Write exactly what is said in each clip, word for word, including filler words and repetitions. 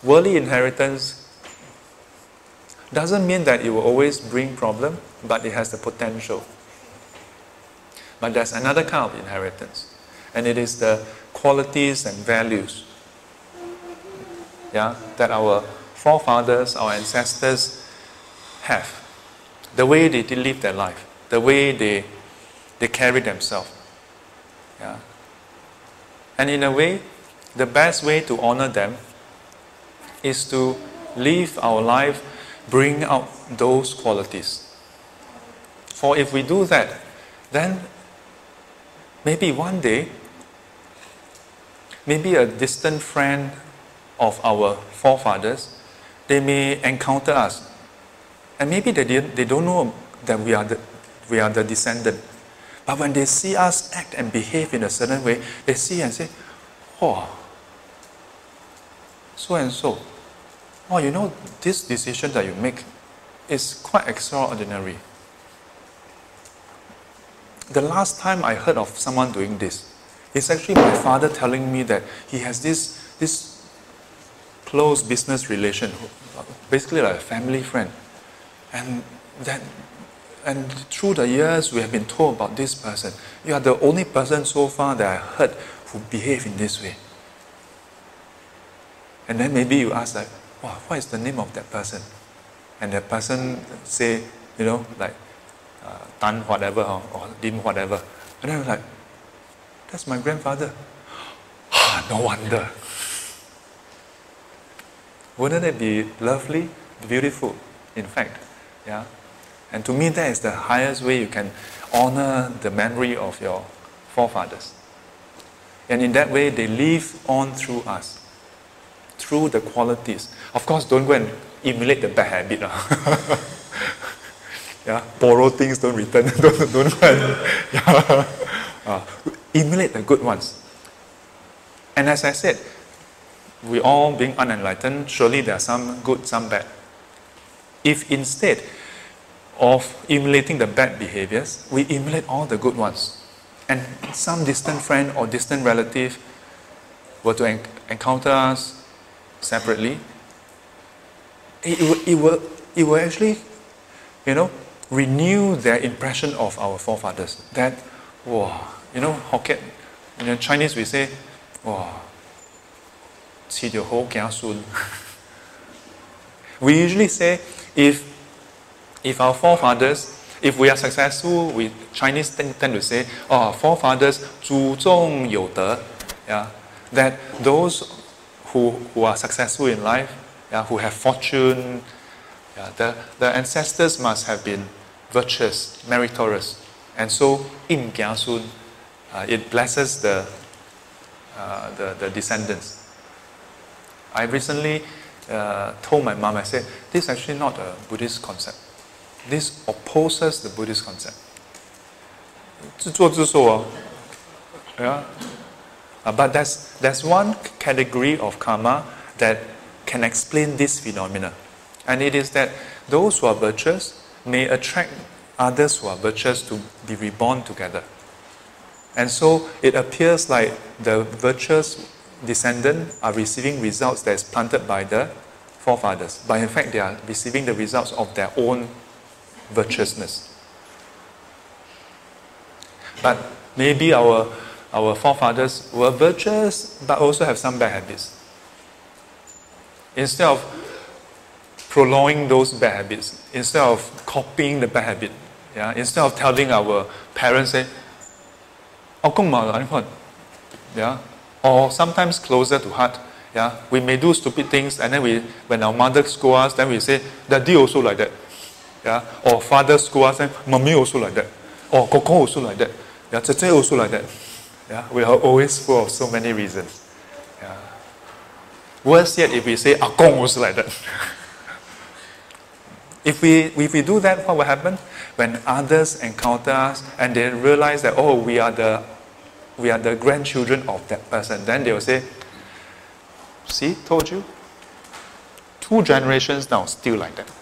worldly inheritance doesn't mean that it will always bring problem, but it has the potential. But there's another kind of inheritance, and it is the qualities and values, yeah, that our forefathers, our ancestors have. The way they live their life, the way they they carry themselves. Yeah. And in a way, the best way to honor them is to live our life, bring out those qualities. For if we do that, then maybe one day, maybe a distant friend of our forefathers, they may encounter us. And maybe they, they don't know that we are, the, we are the descendant. But when they see us act and behave in a certain way, they see and say, oh, so and so. Oh, you know, this decision that you make is quite extraordinary. The last time I heard of someone doing this, it's actually my father telling me that he has this, this close business relation, basically like a family friend. And that, and through the years, we have been told about this person. You are the only person so far that I heard who behave in this way. And then maybe you ask like, wow, what is the name of that person? And the person say, you know, like, uh, Tan whatever, or, or Lim whatever. And then I'm like, that's my grandfather. Ah, no wonder. Wouldn't it be lovely, beautiful, in fact? Yeah. And to me, that is the highest way you can honor the memory of your forefathers. And in that way, they live on through us, through the qualities. Of course, don't go and emulate the bad habit. Uh. Yeah, borrow things, don't return. don't, don't go and, yeah. uh, emulate the good ones. And as I said, we all being unenlightened, surely there are some good, some bad. If instead of emulating the bad behaviors, we emulate all the good ones, and some distant friend or distant relative were to en- encounter us separately, it, it, will, it, will, it will actually, you know, renew their impression of our forefathers. That, wow, you know, Hokkien, in Chinese we say, wow, qi jiu hou kia sun. We usually say, if if our forefathers, if we are successful, we Chinese tend, tend to say, oh, forefathers 祖宗有德, yeah, that those who, who are successful in life, yeah, who have fortune, yeah, the, the ancestors must have been virtuous, meritorious. And so, in Gia Sun, uh, it blesses the, uh, the, the descendants. I recently uh, told my mom, I said, this is actually not a Buddhist concept. This opposes the Buddhist concept. 自作自受啊. Yeah. Uh, but there's, there's one category of karma that can explain this phenomena. And it is that those who are virtuous may attract others who are virtuous to be reborn together. And so it appears like the virtuous descendants are receiving results that is planted by the forefathers. But in fact, they are receiving the results of their own virtuousness. But maybe our, our forefathers were virtuous, but also have some bad habits. Instead of prolonging those bad habits, instead of copying the bad habit, yeah, instead of telling our parents, say, yeah, or sometimes closer to heart, yeah, we may do stupid things, and then we, when our mother scolds us, then we say, Daddy also like that. Yeah, or father scold us, and mommy also like that. Or Koko also like that. Yeah, Tete also like that. Yeah, we are always full of so many reasons. Yeah. Worse yet, if we say Akong also like that. If we if we do that, what will happen? When others encounter us and they realize that, oh, we are the we are the grandchildren of that person, then they will say, see, told you. Two generations now, still like that.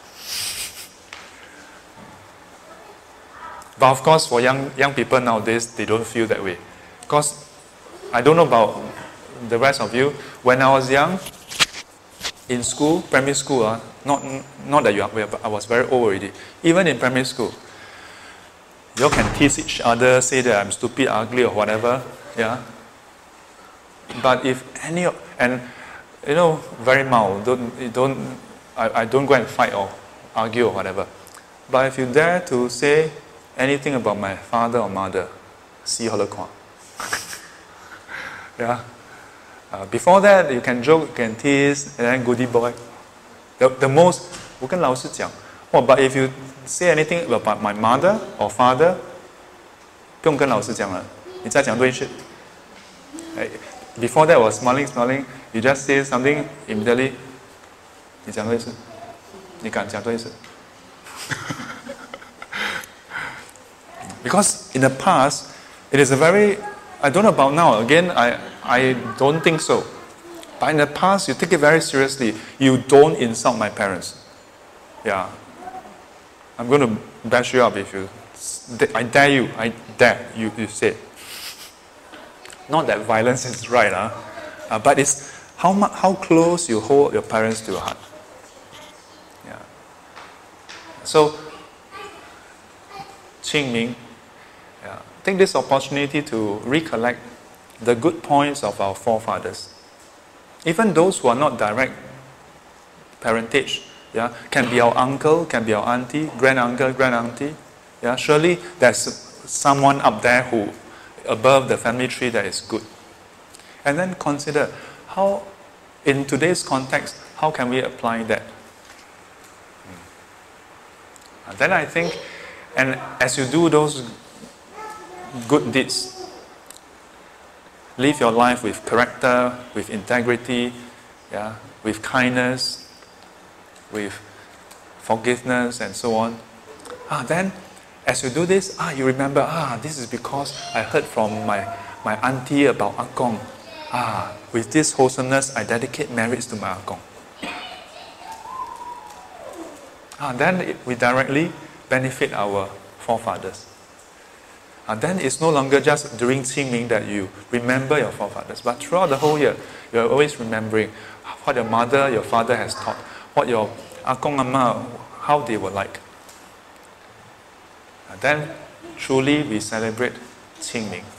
But of course, for young young people nowadays, they don't feel that way. Because I don't know about the rest of you. When I was young, in school, primary school, uh, not, not that you are, I was very old already. Even in primary school, you all can tease each other, say that I'm stupid, ugly, or whatever. Yeah. But if any, and you know, very mild, don't, don't, I, I don't go and fight or argue or whatever. But if you dare to say anything about my father or mother, see how the yeah. Uh, before that, you can joke, you can tease, and then goodie boy. The, the most, 我跟老师讲, oh, but if you say anything about my mother or father, 不用跟老师讲了，你再讲多一次。Before that was smiling, smiling. You just say something immediately. 你讲多一次，你敢讲多一次？Because in the past, it is a very, I don't know about now. Again, I I don't think so. But in the past, you take it very seriously. You don't insult my parents. Yeah, I'm going to bash you up if you. I dare you. I dare you. You say. Not that violence is right, huh? Uh, but it's how much, how close you hold your parents to your heart. Yeah. So, Qingming, yeah, take this opportunity to recollect the good points of our forefathers. Even those who are not direct parentage, yeah, can be our uncle, can be our auntie, grand uncle, grand auntie. Yeah, surely there's someone up there who above the family tree that is good. And then consider how, in today's context, how can we apply that? And then I think, and as you do those good deeds, live your life with character, with integrity, yeah, with kindness, with forgiveness, and so on. Ah, then, as you do this, ah, you remember, ah, this is because I heard from my, my auntie about Ah Gong. Ah, with this wholesomeness, I dedicate marriage to my Ah Gong. Ah, then it, we directly benefit our forefathers. And then it's no longer just during Qingming that you remember your forefathers, but throughout the whole year, you're always remembering what your mother, your father has taught, what your Ah Gong, Ah Ma, how they were like. And then truly we celebrate Qingming.